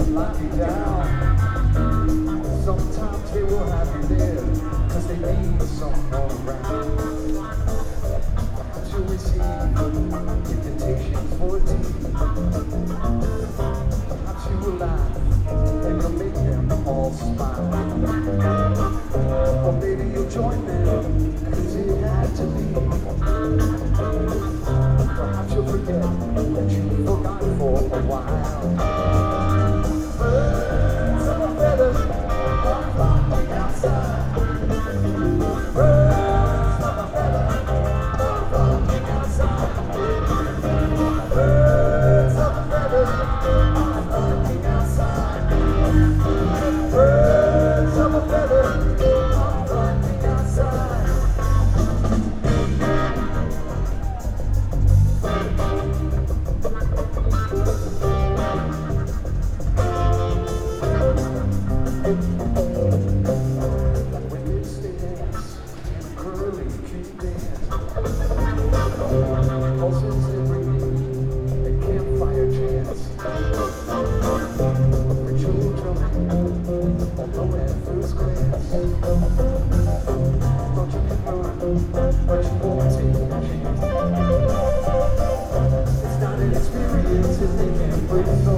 lock you down. Sometimes they will have you there, cause they need someone around. To receive invitations for tea. Perhaps you will laugh, and you'll make them all smile. Or maybe you'll join them, cause it had to be. Perhaps you'll forget that you forgot for a while. Birds of a feather are flocking outside. Birds of a feather are flocking outside. Birds of a feather are flocking outside. Birds of a feather are flocking outside. When they dance in a curly cute dance, pulses every a campfire chants. For children, although at first glance, thought you could run, but you won't take a chance. It's not an experience if they can't break